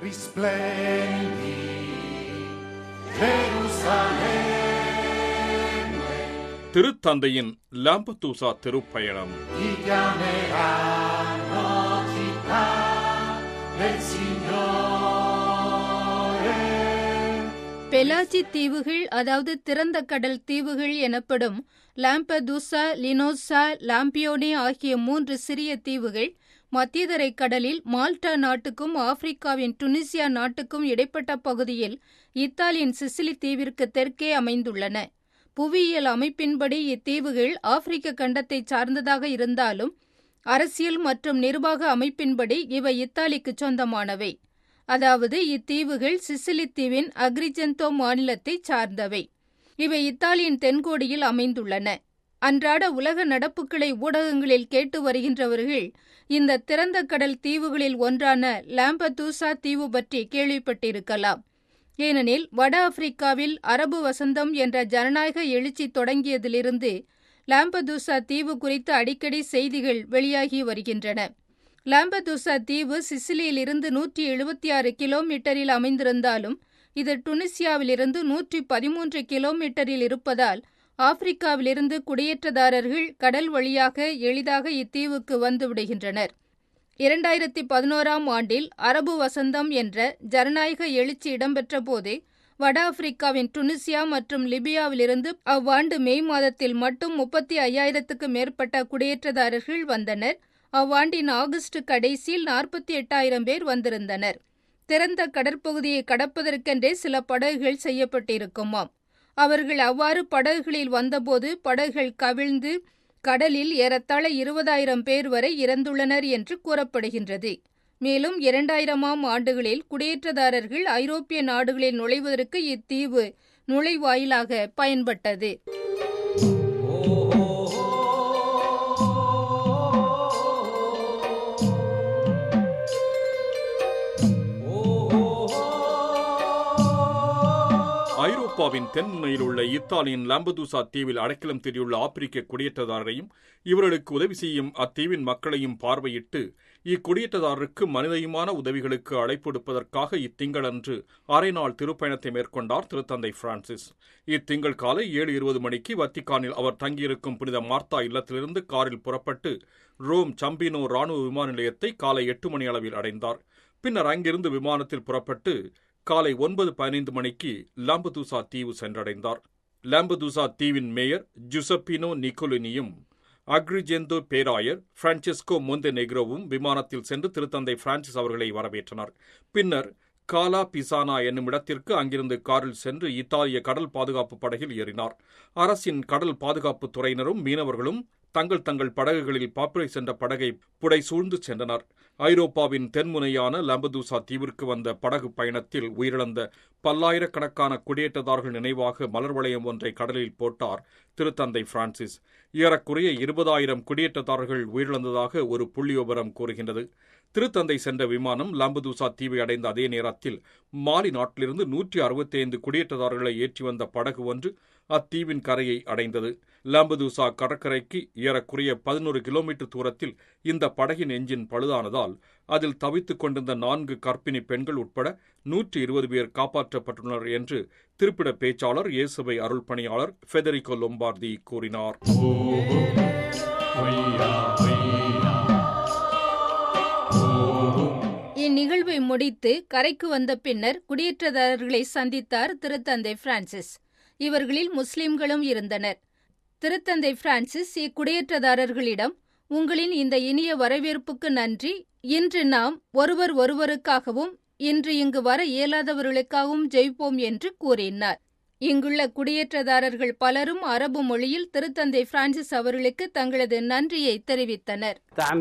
Risplendi, Jerusalemme. திருத்தந்தையின் லாம்பதூசா திருப்பயணம். Ti chiameranno città del Signore. பெலாஜி தீவுகள், அதாவது திறந்த கடல் தீவுகள் எனப்படும் லாம்பதூசா, லினோசா, லாம்பியோனே ஆகிய 3 சிறிய தீவுகள் மத்தியதரை கடலில் மால்டா நாட்டுக்கும் ஆப்பிரிக்காவின் டுனிசியா நாட்டுக்கும் இடைப்பட்ட பகுதியில் இத்தாலியின் சிசிலி தீவிற்கு தெற்கே அமைந்துள்ளன. புவியியல் அமைப்பின்படி இத்தீவுகள் ஆப்பிரிக்க கண்டத்தை சார்ந்ததாக இருந்தாலும் அரசியல் மற்றும் நிர்வாக அமைப்பின்படி இவை இத்தாலிக்கு சொந்தமானவை. அதாவது இத்தீவுகள் சிசிலி தீவின் அக்ரிஜென்டோ மாநிலத்தை சார்ந்தவை. இவை இத்தாலியின் தென்கோடியில் அமைந்துள்ளன. அன்றாட உலக நடப்புகளை ஊடகங்களில் கேட்டு வருகின்றவர்கள் இந்த திறந்த கடல் தீவுகளில் ஒன்றான லாம்பதூசா தீவு பற்றி கேள்விப்பட்டிருக்கலாம். ஏனெனில் வட ஆப்பிரிக்காவில் அரபு வசந்தம் என்ற ஜனநாயக எழுச்சி தொடங்கியதிலிருந்து லாம்பதூசா தீவு குறித்து அடிக்கடி செய்திகள் வெளியாகி வருகின்றன. லாம்பதூசா தீவு சிசிலியிலிருந்து 176 கிலோமீட்டரில் அமைந்திருந்தாலும் இது டுனிசியாவிலிருந்து 113 கிலோமீட்டரில் இருப்பதால் ஆப்பிரிக்காவிலிருந்து குடியேற்றதாரர்கள் கடல் வழியாக எளிதாக இத்தீவுக்கு வந்துவிடுகின்றனர். 2011ஆம் ஆண்டில் அரபு வசந்தம் என்ற ஜனநாயக எழுச்சி இடம்பெற்ற போது வட ஆப்பிரிக்காவின் டுனிசியா மற்றும் லிபியாவிலிருந்து அவ்வாண்டு மே மாதத்தில் மட்டும் 35,000க்கு மேற்பட்ட குடியேற்றதாரர்கள் வந்தனர். அவ்வாண்டின் ஆகஸ்ட் கடைசியில் 48,000 பேர் வந்திருந்தனர். திறந்த கடற்பகுதியை கடப்பதற்கென்றே சில படகுகள் செய்யப்பட்டிருக்குமாம். அவர்கள் அவ்வாறு படகுகளில் வந்தபோது படகுகள் கவிழ்ந்து கடலில் ஏறத்தாழ 20,000 பேர் வரை இறந்துள்ளனர் என்று கூறப்படுகின்றது. மேலும் 2000ஆம் ஆண்டுகளில் குடியேற்றதாரர்கள் ஐரோப்பிய நாடுகளில் நுழைவதற்கு இத்தீவு நுழைவாயிலாக பயன்பட்டது. ஐரோப்பாவின் தென்முனையில் உள்ள இத்தாலியின் லாம்பதூசா தீவில் அடைக்கலம் தேடியுள்ள ஆப்பிரிக்க குடியேற்றதாரரையும் இவர்களுக்கு உதவி செய்யும் அத்தீவின் மக்களையும் பார்வையிட்டு இக்குடியேற்றதாரருக்கு மனிதயமான உதவிகளுக்கு அழைப்பு விடுப்பதற்காக இத்திங்களன்று அரை நாள் திருப்பயணத்தை மேற்கொண்டார் திருத்தந்தை பிரான்சிஸ். இத்திங்கள் காலை 7:20 மணிக்கு வத்திக்கானில் அவர் தங்கியிருக்கும் புனித மார்த்தா இல்லத்திலிருந்து காரில் புறப்பட்டு ரோம் சம்பினோ ராணுவ விமான நிலையத்தை காலை 8 மணி அளவில் அடைந்தார். பின்னர் அங்கிருந்து விமானத்தில் புறப்பட்டு காலை 9:15 மணிக்கு லாம்பதூசா தீவு சென்றடைந்தார். லாம்பதூசா தீவின் மேயர் ஜுசப்பினோ நிக்கோலினியும் அக்ரிஜென்டோ பேராயர் பிரான்செஸ்கோ மோந்தெனெக்ரோவும் விமானத்தில் சென்று திருத்தந்தை பிரான்சிஸ் அவர்களை வரவேற்றனர். பின்னர் காலா பிசானா என்னும் இடத்திற்கு அங்கிருந்து காரில் சென்று இத்தாலிய கடல் பாதுகாப்பு படகில் ஏறினார். அரசின் கடல் பாதுகாப்பு துறையினரும் மீனவர்களும் தங்கள் படகுகளில் பாப்புரை சென்ற படகை புடை சூழ்ந்து சென்றனர். ஐரோப்பாவின் தென்முனையான லாம்பதூசா தீவிற்கு வந்த படகு பயணத்தில் உயிரிழந்த பல்லாயிரக்கணக்கான குடியேற்றதாரர்கள் நினைவாக மலர் வளையம் ஒன்றை கடலில் போட்டார் திருத்தந்தை பிரான்சிஸ். ஏறக்குறைய 20,000 குடியேற்றதாரர்கள் உயிரிழந்ததாக ஒரு புள்ளிவிபரம் கூறுகின்றது. திருத்தந்தை சென்ற விமானம் லாம்பதூசா தீவை அடைந்த அதே நேரத்தில் மாலி நாட்டிலிருந்து 165 குடியேற்றதாரர்களை ஏற்றி வந்த படகு ஒன்று அத்தீவின் கரையை அடைந்தது. லாம்பதூசா கடற்கரைக்கு ஏறக்குறைய 11 கிலோமீட்டர் தூரத்தில் இந்த படகின் எஞ்சின் பழுதானதால் அதில் தவித்துக் கொண்டிருந்த 4 கர்ப்பிணி பெண்கள் உட்பட 120 பேர் காப்பாற்றப்பட்டுள்ளனர் என்று திருப்பிட பேச்சாளர் இயேசுவை அருள் பணியாளர் ஃபெடரிகோ லொம்பார்டி கூறினார். இந்நிகழ்வை முடித்து கரைக்கு வந்த பின்னர் குடியேற்றதாரர்களை சந்தித்தார் திருத்தந்தை பிரான்சிஸ். இவர்களில் முஸ்லிம்களும் இருந்தனர். திருத்தந்தை பிரான்சிஸ் இக்குடியேற்றதாரர்களிடம், உங்களின் இந்த இனிய வரவேற்புக்கு நன்றி. இன்று நாம் ஒருவருக்காகவும் இன்று இங்கு வர இயலாதவர்களுக்காகவும் ஜெயிப்போம் என்று கூறினார். இங்குள்ள குடியேற்றதாரர்கள் பலரும் அரபு மொழியில் திருத்தந்தை பிரான்சிஸ் அவர்களுக்கு தங்களது நன்றியை தெரிவித்தனர்.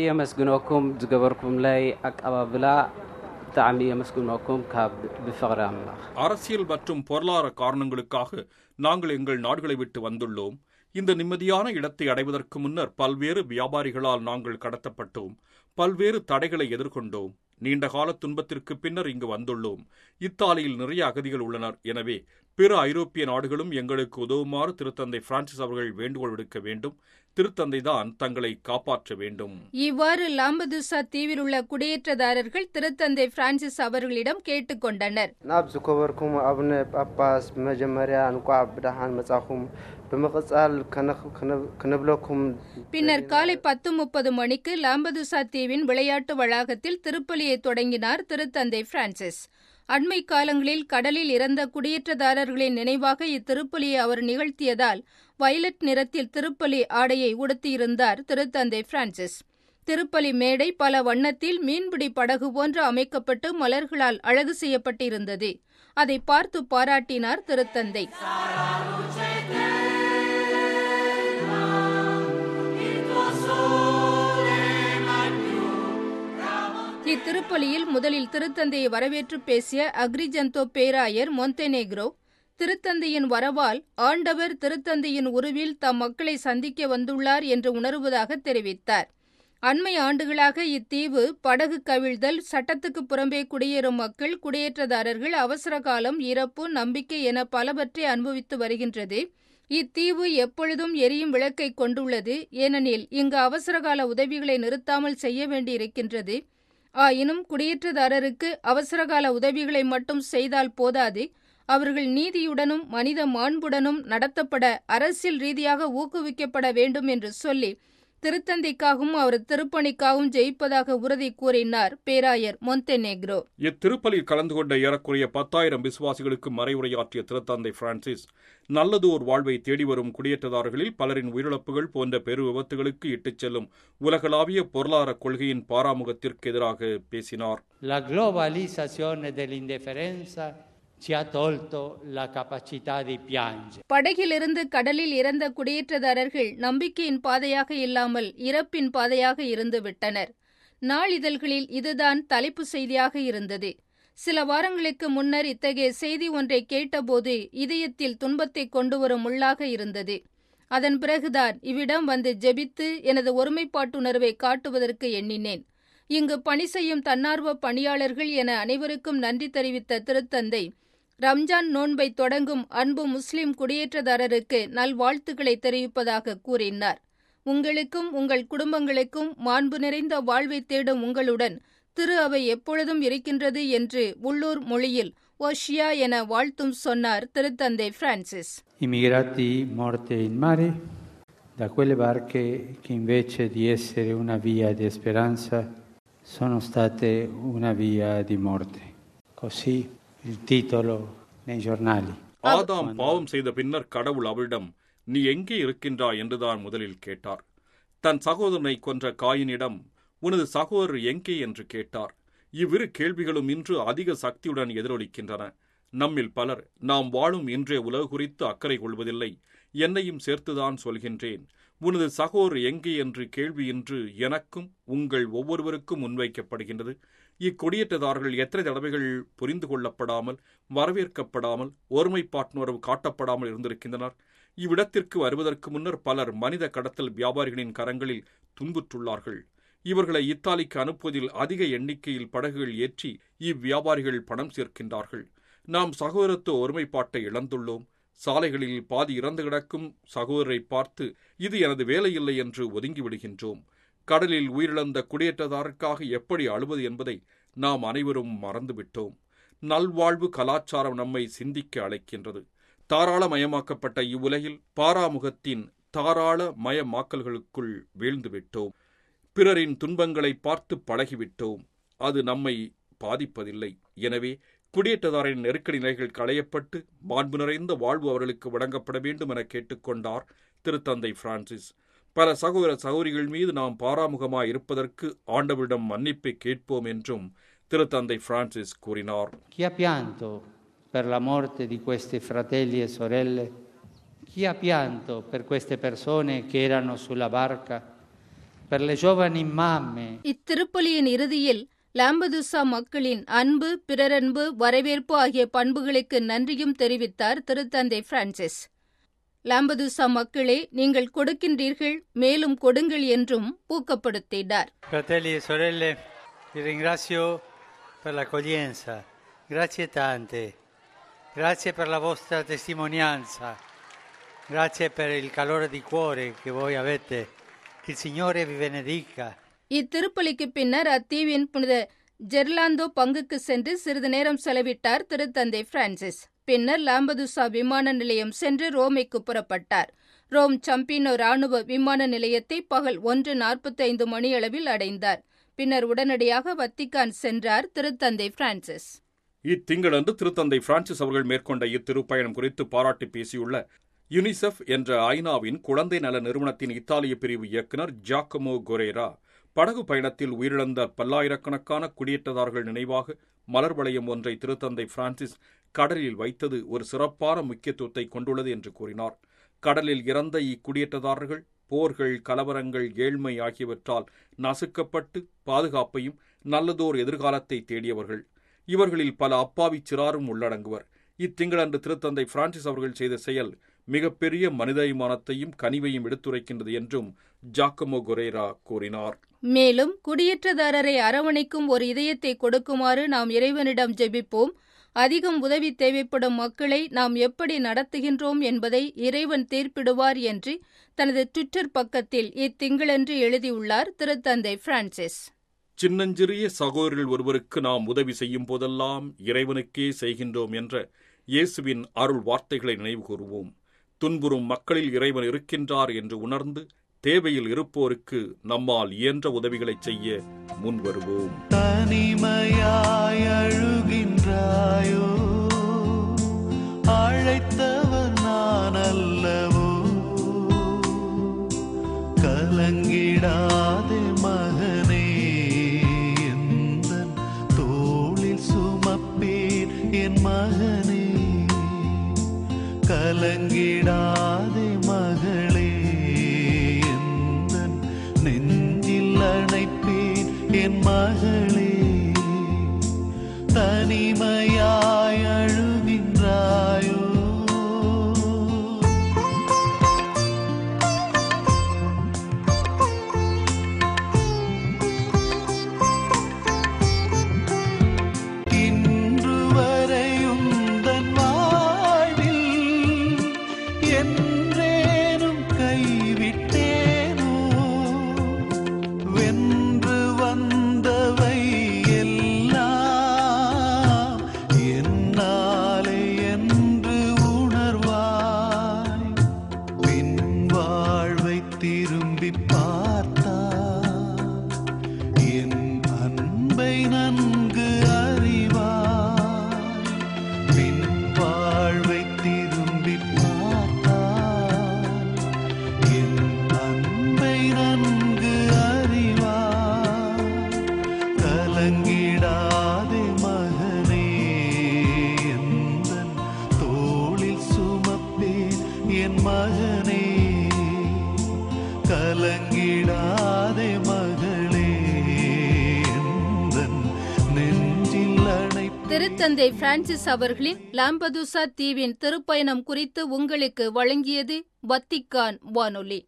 அரசியல் மற்றும் பொருளாதார காரணங்களுக்காக நாங்கள் எங்கள் நாடுகளை விட்டு வந்துள்ளோம். இந்த நிம்மதியான இடத்தை அடைவதற்கு முன்னர் பல்வேறு வியாபாரிகளால் நாங்கள் கடத்தப்பட்டோம். பல்வேறு தடைகளை எதிர்கொண்டோம். நீண்டகால துன்பத்திற்கு பின்னர் இங்கு வந்துள்ளோம். இத்தாலியில் நிறைய அகதிகள் உள்ளனர். எனவே பிற ஐரோப்பிய நாடுகளும் எங்களுக்கு உதவுமாறு திருத்தந்தை பிரான்சிஸ் அவர்கள் வேண்டுகோள் விடுக்க வேண்டும். திருத்தந்தைதான் தங்களை காப்பாற்ற வேண்டும். இவ்வாறு லாம்பதுசா தீவில் உள்ள குடியேற்றதாரர்கள் திருத்தந்தை பிரான்சிஸ் அவர்களிடம் கேட்டுக்கொண்டனர். ናብ ዝከበርኩም አቡነ ጳጳስ መጀመሪያ እንኳዕ ብደሓን መጻኹም በመቀጻል ከነብለኩም. பின்னர் காலை 10:30 மணிக்கு லாம்பதுசா தீவின் விளையாட்டு வளாகத்தில் திருப்பலியை தொடங்கினார் திருத்தந்தை பிரான்சிஸ். அண்மை காலங்களில் கடலில் இறந்த குடியேற்றதாரர்களின் நினைவாக இத்திருப்பலியை அவர் நிகழ்த்தியதால் வயலட் நிறத்தில் திருப்பலி ஆடையை உடுத்தியிருந்தார் திருத்தந்தை பிரான்சிஸ். திருப்பலி மேடை பல வண்ணத்தில் மீன்பிடி படகு போன்று அமைக்கப்பட்டு மலர்களால் அழகு செய்யப்பட்டிருந்தது. அதை பார்த்து பாராட்டினார் திருத்தந்தை. இத்திருப்பலியில் முதலில் திருத்தந்தையை வரவேற்று பேசிய அக்ரிஜென்டோ பேராயர் மொன்டெனெக்ரோ, திருத்தந்தையின் வரவால் ஆண்டவர் திருத்தந்தையின் உருவில் தம் மக்களை சந்திக்க வந்துள்ளார் என்று உணர்வதாக தெரிவித்தார். அண்மை ஆண்டுகளாக இத்தீவு படகு கவிழ்தல், சட்டத்துக்கு புறம்பே குடியேறும் மக்கள், குடியேற்றதாரர்கள், அவசரகாலம், இறப்பு, நம்பிக்கை என பலவற்றை அனுபவித்து வருகின்றது. இத்தீவு எப்பொழுதும் எரியும் விளக்கை கொண்டுள்ளது. ஏனெனில் இங்கு அவசரகால உதவிகளை நிறுத்தாமல் செய்ய வேண்டியிருக்கின்றது. ஆயினும் குடியேற்றதாரருக்கு அவசரகால உதவிகளை மட்டும் செய்தால் போதாது. அவர்கள் நீதியுடனும் மனித மாண்புடனும் நடத்தப்பட அரசியல் ரீதியாக ஊக்குவிக்கப்பட வேண்டும் என்று சொல்லி திருத்தந்தைக்காகவும் அவர் திருப்பணிக்காகவும் ஜெயிப்பதாக உறுதி கூறினார் பேராயர் மொன்டெனெக்ரோ. இத்திருப்பலில் கலந்து கொண்ட ஏறக்குறைய 10,000 விசுவாசிகளுக்கு மறைவுரையாற்றிய திருத்தந்தை பிரான்சிஸ் நல்லதோர் வாழ்வை தேடி வரும் குடியேற்றதாரர்களில் பலரின் உயிரிழப்புகள் போன்ற பெரு விபத்துகளுக்கு இட்டுச் செல்லும் உலகளாவிய பொருளாதார கொள்கையின் பாராமுகத்திற்கு எதிராக பேசினார். La globalizzazione dell'indifferenza ci ha tolto la capacità di piangere. படகிலிருந்து கடலில் இறந்த குடியேற்றதாரர்கள் நம்பிக்கையின் பாதையாக இல்லாமல் இறப்பின் பாதையாக இருந்து விட்டனர். நாளிதழ்களில் இதுதான் தலைப்பு செய்தியாக இருந்தது. சில வாரங்களுக்கு முன்னர் இத்தகைய செய்தி ஒன்றை கேட்டபோது இதயத்தில் துன்பத்தை கொண்டு வரும் முள்ளாக இருந்தது. அதன் பிறகுதான் இவ்விடம் வந்து ஜெபித்து எனது ஒருமைப்பாட்டுணர்வை காட்டுவதற்கு எண்ணினேன். இங்கு பணி செய்யும் தன்னார்வ பணியாளர்கள் என அனைவருக்கும் நன்றி தெரிவித்த திருத்தந்தை ரம்ஜான் நோன்பை தொடங்கும் அன்பு முஸ்லிம் குடியேற்றதாரருக்கு நல்வாழ்த்துக்களை தெரிவிப்பதாக கூறினார். உங்களுக்கும் உங்கள் குடும்பங்களுக்கும் மாண்பு நிறைந்த வாழ்வை தேடும் உங்களுடன் திரு அவை எப்பொழுதும் இருக்கின்றது என்று உள்ளூர் மொழியில் ஓஷியா என வாழ்த்தும் சொன்னார் திருத்தந்தை Francis. Immigrati morti in mare, da quelle barche che invece di essere una via di speranza sono state una via di morte. Così il titolo nei giornali. ஆதாம் பாவம் செய்த பின்னர் கடவுள் அவளிடம் நீ எங்கே இருக்கின்றாய் என்றுதான் முதலில் கேட்டார். தன் சகோதரனை கொன்ற காயினிடம் உனது சகோதரர் எங்கே என்று கேட்டார். இவ்விரு கேள்விகளும் இன்று அதிக சக்தியுடன் எதிரொலிக்கின்றன. நம்மில் பலர் நாம் வாழும் இன்றைய உலகு குறித்து அக்கறை கொள்வதில்லை. என்னையும் சேர்த்துதான் சொல்கின்றேன். உனது சகோதரர் எங்கே என்று கேள்வி இன்று எனக்கும் உங்கள் ஒவ்வொருவருக்கும் முன்வைக்கப்படுகின்றது. இக்குடியேற்றதாரர்கள் எத்தனை தடவைகள் புரிந்து கொள்ளப்படாமல், வரவேற்கப்படாமல், ஒருமைப்பாட்டுணர்வு காட்டப்படாமல் இருந்திருக்கின்றனர். இவ்விடத்திற்கு வருவதற்கு முன்னர் பலர் மனித கடத்தல் வியாபாரிகளின் கரங்களில் துன்புற்றுள்ளார்கள். இவர்களை இத்தாலிக்கு அனுப்புவதில் அதிக எண்ணிக்கையில் படகுகள் ஏற்றி இவ்வியாபாரிகள் பணம் சேர்க்கின்றார்கள். நாம் சகோதரத்துவ ஒருமைப்பாட்டை இழந்துள்ளோம். சாலைகளில் பாதி இறந்து கிடக்கும் சகோதரரை பார்த்து இது எனது வேலையில்லை என்று ஒதுங்கி விடுகின்றோம். கடலில் உயிரிழந்த குடியேற்றதாருக்காக எப்படி அழுவது என்பதை நாம் அனைவரும் மறந்துவிட்டோம். நல்வாழ்வு கலாச்சாரம் நம்மை சிந்திக்க அழைக்கின்றது. தாராளமயமாக்கப்பட்ட இவ்வுலகில் பாராமுகத்தின் தாராள மயமாக்கல்களுக்குள் வீழ்ந்துவிட்டோம். பிறரின் துன்பங்களை பார்த்து பழகிவிட்டோம். அது நம்மை பாதிப்பதில்லை. எனவே குடியேற்றதாரின் நெருக்கடி நிலைகள் களையப்பட்டு மாண்பு நிறைந்த வாழ்வு அவர்களுக்கு வழங்கப்பட வேண்டும் என கேட்டுக்கொண்டார் திருத்தந்தை பிரான்சிஸ். பல சகோதர சகோதரிகள் மீது நாம் பாராமுகமாய் இருப்பதற்கு ஆண்டவரிடம் மன்னிப்பை கேட்போம் என்றும் திருத்தந்தை பிரான்சிஸ் கூறினார். Chi ha pianto per la morte di questi fratelli e sorelle? Chi ha pianto per queste persone che erano sulla barca? Per le giovani mamme? இத்திருப்பலியின் இறுதியில் லாம்பதுசா மக்களின் அன்பு, பிறரன்பு, வரவேற்பு ஆகிய பண்புகளுக்கு நன்றியும் தெரிவித்தார் திருத்தந்தை பிரான்சிஸ். லாம்பதுசா மக்களே, நீங்கள் கொடுக்கின்றீர்கள், மேலும் கொடுங்கள் என்றும் ஊக்கப்படுத்தினார். Fratelli e sorelle, vi ringrazio per l'accoglienza. Grazie tante. Grazie per la vostra testimonianza. Grazie per il calore di cuore che voi avete. Che il Signore vi benedica. இத்திருப்பலிக்கு பின்னர் அத்தீவின் புனித ஜெர்லாந்தோ பங்குக்கு சென்று சிறிது நேரம் செலவிட்டார் திருத்தந்தை பிரான்சிஸ். பின்னர் லாம்பதுசா விமான நிலையம் சென்று ரோமைக்கு புறப்பட்டார். ரோம் சம்பினோ ராணுவ விமான நிலையத்தை பகல் 1:45 மணியளவில் அடைந்தார். பின்னர் உடனடியாக வத்திக்கான் சென்றார் திருத்தந்தை பிரான்சிஸ். இத்திங்களன்று திருத்தந்தை பிரான்சிஸ் அவர்கள் மேற்கொண்ட இத்திருப்பயணம் குறித்து பாராட்டி பேசியுள்ள யுனிசெஃப் என்ற ஐநாவின் குழந்தை நல நிறுவனத்தின் இத்தாலிய பிரிவு இயக்குநர் ஜாக்கமோ கொரேரா, படகு பயணத்தில் உயிரிழந்த பல்லாயிரக்கணக்கான குடியேற்றதாரர்கள் நினைவாக மலர் வளையம் ஒன்றை திருத்தந்தை பிரான்சிஸ் கடலில் வைத்தது ஒரு சிறப்பான முக்கியத்துவத்தை கொண்டுள்ளது என்று கூறினார். கடலில் இறந்த இக்குடியேற்றதாரர்கள் போர்கள், கலவரங்கள், ஏழ்மை ஆகியவற்றால் நசுக்கப்பட்டு பாதுகாப்பையும் நல்லதோர் எதிர்காலத்தை தேடியவர்கள். இவர்களில் பல அப்பாவி சிறாரும் உள்ளடங்குவர். இத்திங்களன்று திருத்தந்தை பிரான்சிஸ் அவர்கள் செய்த செயல் மிகப்பெரிய மனிதாபிமானத்தையும் கனிவையும் எடுத்துரைக்கின்றது என்றும் ஜாக்கமோ கொரேரா கூறினார். மேலும் குடியேற்றதாரரை அரவணைக்கும் ஒரு இதயத்தை கொடுக்குமாறு நாம் இறைவனிடம் ஜெபிப்போம். அதிகம் உதவி தேவைப்படும் மக்களை நாம் எப்படி நடத்துகின்றோம் என்பதை இறைவன் தீர்ப்பிடுவார் என்று தனது ட்விட்டர் பக்கத்தில் இத்திங்களன்று எழுதியுள்ளார் திருத்தந்தை பிரான்சிஸ். சின்னஞ்சிறிய சகோதரர்கள் ஒருவருக்கு நாம் உதவி செய்யும் போதெல்லாம் இறைவனுக்கே செய்கின்றோம் என்ற இயேசுவின் அருள் வார்த்தைகளை நினைவு கூறுவோம். துன்புறும் மக்களில் இறைவன் இருக்கின்றார் என்று உணர்ந்து தேவையில் இருப்போருக்கு நம்மால் இயன்ற உதவிகளை செய்ய முன்வருவோம். தனிமையாய் அழுகின்றாயோ, அழைத்தவர் நான் அல்லவோ, கலங்கிடாதே மகனே, எந்தன் தோளில் சுமப்பேன் என் மகனே, கலங்கிடாதே மகளே, எந்தன் நெஞ்சில் அணைப்பேன் என் மகளே. தனிமையாய் அழுகின்றாயோ, இன்று வரையும் தன் வாழ்வில் என்றேனும் கைவிட்டேனோ, வென்று வந்தவை எல்லாம் என்னாலே என்று உணர்வாய். பின் வாழ்வை திரும்பி பார்த்தாய், என் அன்பை நன்கு அறிவாய். பின் வாழ்வை திரும்பி பார்த்தாய், என் அன்பை நன்கு அறிவாய். கலங்கிடாதே மகனே, எந்தன் தோளில் சுமப்பேன் என் மகனே, கலங்கிடாதே மகளே, எந்தன் நெஞ்சில் அணைப்பேன். திருத்தந்தை பிரான்சிஸ் அவர்களின் லாம்பதுசா தீவின் திருப்பயணம் குறித்து உங்களுக்கு வழங்கியது வத்திக்கான் வானொலி.